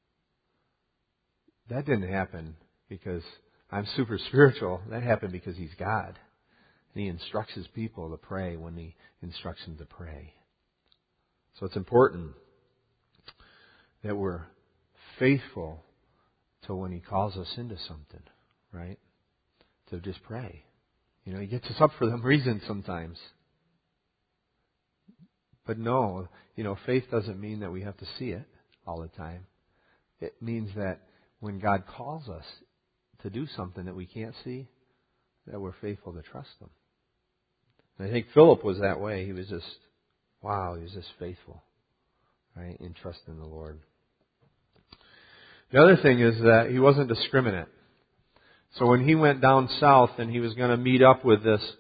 That didn't happen because I'm super spiritual. That happened because He's God. And He instructs His people to pray when He instructs them to pray. So it's important that we're faithful to when He calls us into something, right? To just pray. He gets us up for them reasons sometimes. But no, faith doesn't mean that we have to see it all the time. It means that when God calls us to do something that we can't see, that we're faithful to trust Him. And I think Philip was that way. He was just faithful, right, in trusting the Lord. The other thing is that he wasn't discriminate. So when he went down south and he was going to meet up with this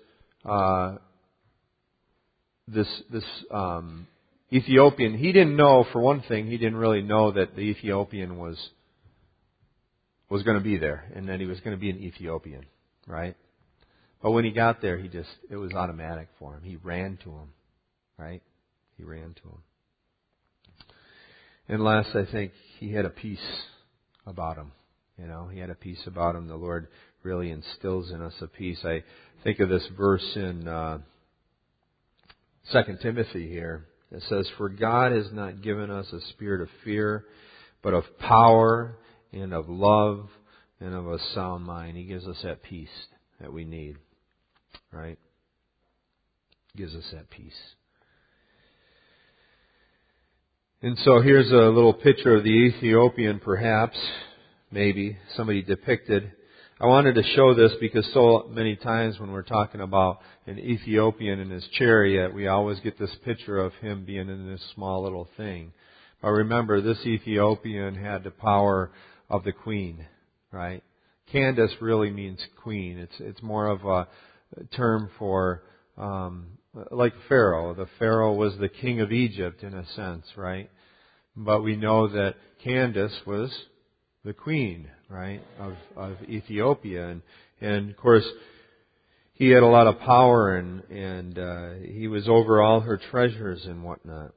Ethiopian, he didn't know, for one thing, he didn't really know that the Ethiopian was going to be there and that he was going to be an Ethiopian, right? But when he got there, it was automatic for him. He ran to him, right? He ran to him. And last, I think he had a peace about him. He had a peace about him. The Lord really instills in us a peace. I think of this verse in 2 Timothy here. It says, "For God has not given us a spirit of fear, but of power and of love and of a sound mind." He gives us that peace that we need, right? He gives us that peace. And so here's a little picture of the Ethiopian, perhaps, maybe, somebody depicted. I wanted to show this because so many times when we're talking about an Ethiopian in his chariot, we always get this picture of him being in this small little thing. But remember, this Ethiopian had the power of the queen, right? Candace really means queen. It's more of a term for, like Pharaoh. The Pharaoh was the king of Egypt in a sense, right? But we know that Candace was the queen, right, of Ethiopia. And of course, he had a lot of power and he was over all her treasures and whatnot.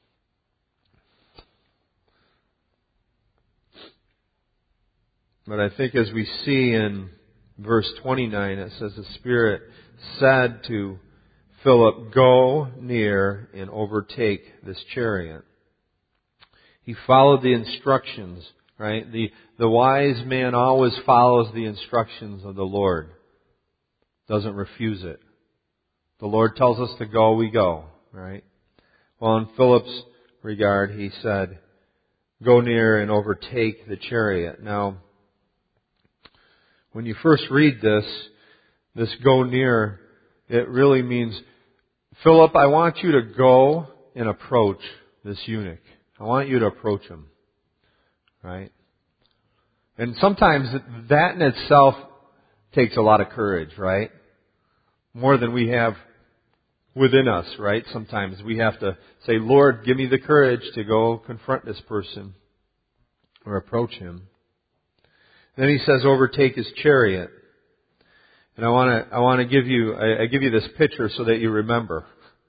But I think as we see in verse 29, it says, the Spirit said to Philip, "Go near and overtake this chariot." He followed the instructions, right? The wise man always follows the instructions of the Lord. Doesn't refuse it. The Lord tells us to go, we go, right? Well, in Philip's regard, he said, "Go near and overtake the chariot." Now, When you first read this go near, it really means, Philip, I want you to go and approach this eunuch. I want you to approach him. Right? And sometimes that in itself takes a lot of courage, right? More than we have within us, right? Sometimes we have to say, Lord, give me the courage to go confront this person or approach him. Then he says, overtake his chariot. And I want to give you, I give you this picture so that you remember.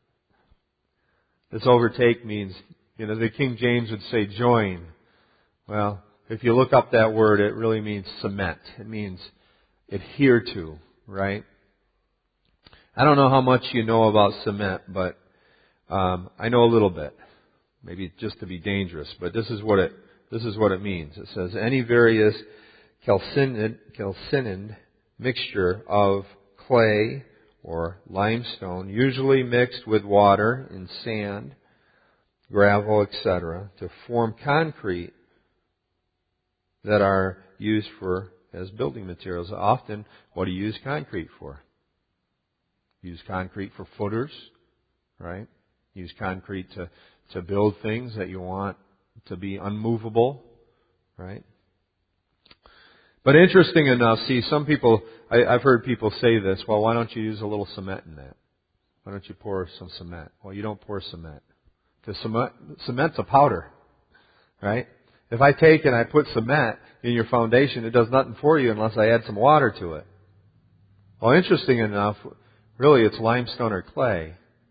This overtake means, the King James would say join. Well, if you look up that word, it really means cement. It means adhere to, right? I don't know how much you know about cement, but I know a little bit. Maybe just to be dangerous, but this is what it means. It says any various calcined mixture of clay or limestone, usually mixed with water and sand, gravel, etc., to form concrete that are used as building materials. Often, what do you use concrete for? Use concrete for footers, right? Use concrete to build things that you want to be unmovable, right? But interesting enough, see, some people, I've heard people say this, well, why don't you use a little cement in that? Why don't you pour some cement? Well, you don't pour cement. Because cement's a powder, right? If I take and I put cement in your foundation, it does nothing for you unless I add some water to it. Well, interesting enough, really it's limestone or clay.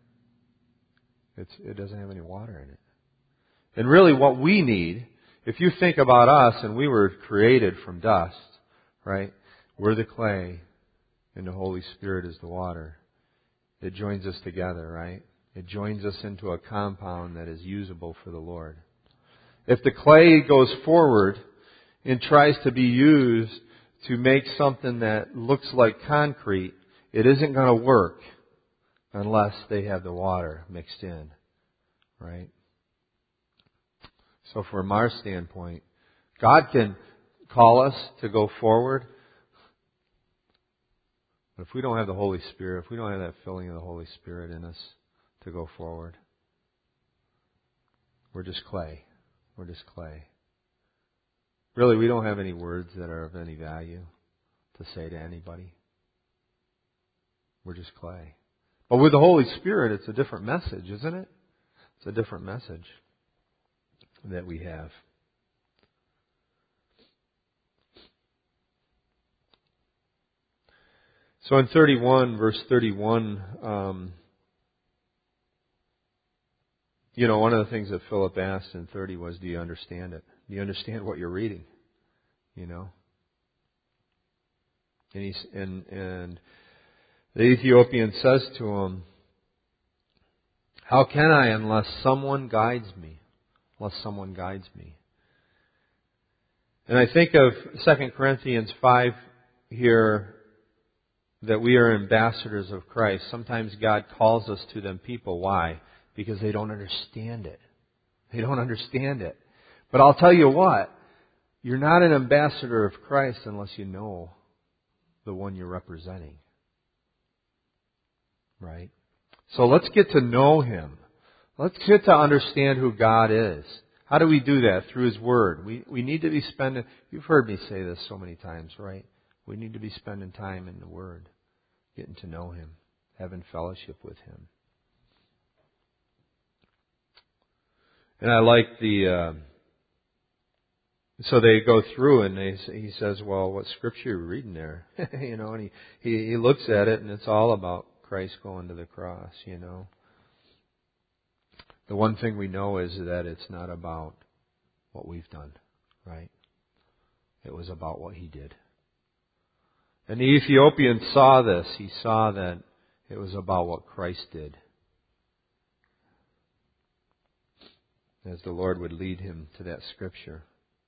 It doesn't have any water in it. And really what we need, if you think about us and we were created from dust, right? We're the clay and the Holy Spirit is the water. It joins us together, right? It joins us into a compound that is usable for the Lord. If the clay goes forward and tries to be used to make something that looks like concrete, it isn't going to work unless they have the water mixed in, right? So from our standpoint, God can call us to go forward, but if we don't have the Holy Spirit, if we don't have that filling of the Holy Spirit in us to go forward, we're just clay. We're just clay. Really, we don't have any words that are of any value to say to anybody. We're just clay. But with the Holy Spirit, it's a different message, isn't it? It's a different message that we have. So in 31, verse 31, one of the things that Philip asked in 30 was, do you understand it? Do you understand what you're reading? And the Ethiopian says to him, how can I unless someone guides me? Unless someone guides me. And I think of 2 Corinthians 5 here, that we are ambassadors of Christ. Sometimes God calls us to them people. Why? Because they don't understand it. They don't understand it. But I'll tell you what, you're not an ambassador of Christ unless you know the one you're representing. Right? So let's get to know Him. Let's get to understand who God is. How do we do that? Through His Word. We need to be spending, you've heard me say this so many times, right? We need to be spending time in the Word, getting to know Him, having fellowship with Him. And I like so they go through and he says, well, what scripture are you reading there? And he looks at it and it's all about Christ going to the cross, The one thing we know is that it's not about what we've done, right? It was about what He did. And the Ethiopian saw this. He saw that it was about what Christ did. As the Lord would lead him to that scripture.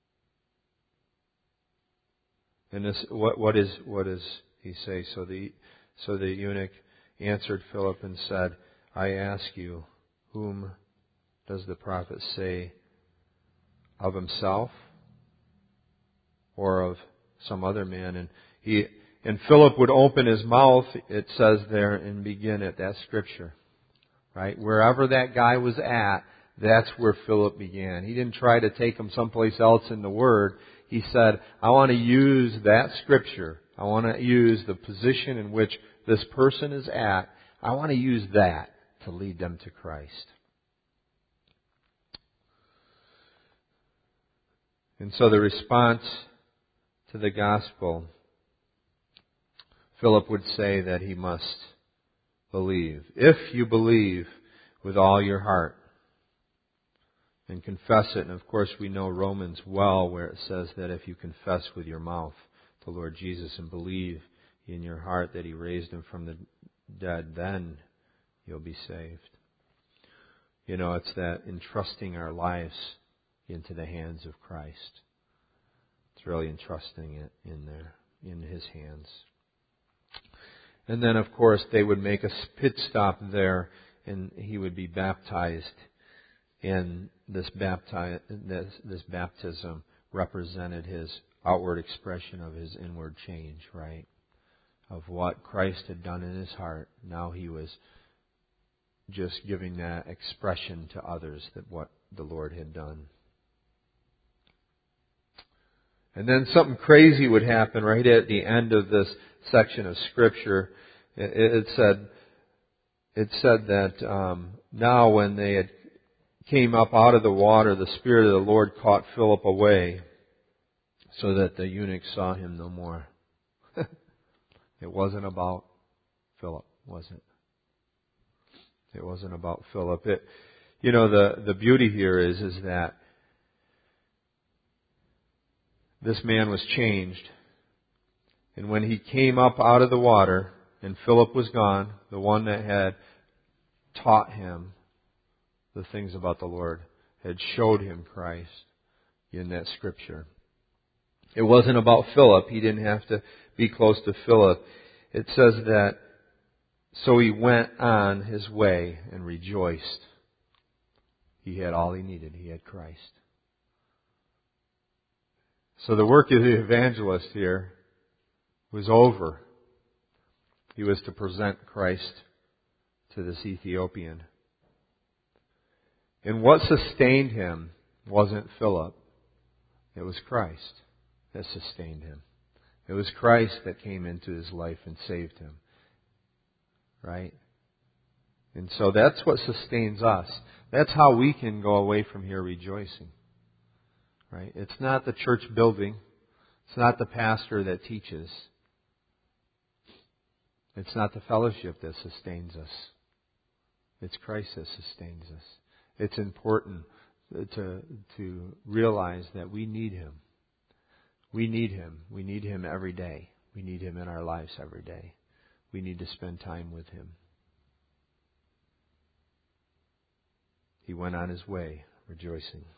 And this, what does he say? So the eunuch answered Philip and said, I ask you, whom does the prophet say, of himself or of some other man? And And Philip would open his mouth, it says there, and begin at that scripture. Right? Wherever that guy was at, that's where Philip began. He didn't try to take him someplace else in the Word. He said, I want to use that scripture. I want to use the position in which this person is at. I want to use that to lead them to Christ. And so the response to the gospel, Philip would say that he must believe. If you believe with all your heart and confess it. And of course we know Romans well, where it says that if you confess with your mouth the Lord Jesus and believe in your heart that He raised Him from the dead, then you'll be saved. You know, it's that entrusting our lives into the hands of Christ. It's really entrusting it in there, in His hands. And then, of course, they would make a pit stop there, and he would be baptized. And this baptism represented his outward expression of his inward change, right? Of what Christ had done in his heart. Now he was just giving that expression to others, that what the Lord had done. And then something crazy would happen right at the end of this section of Scripture. It said that now when they had came up out of the water, the Spirit of the Lord caught Philip away, so that the eunuch saw him no more. It wasn't about Philip, was it? It wasn't about Philip. The beauty here is that this man was changed. And when he came up out of the water, and Philip was gone, the one that had taught him the things about the Lord, had showed him Christ in that Scripture. It wasn't about Philip. He didn't have to be close to Philip. It says that, so he went on his way and rejoiced. He had all he needed. He had Christ. So the work of the evangelist here was over. He was to present Christ to this Ethiopian. And what sustained him wasn't Philip. It was Christ that sustained him. It was Christ that came into his life and saved him. Right? And so that's what sustains us. That's how we can go away from here rejoicing. Right? It's not the church building. It's not the pastor that teaches. It's not the fellowship that sustains us. It's Christ that sustains us. It's important to realize that we need Him. We need Him. We need Him every day. We need Him in our lives every day. We need to spend time with Him. He went on His way rejoicing.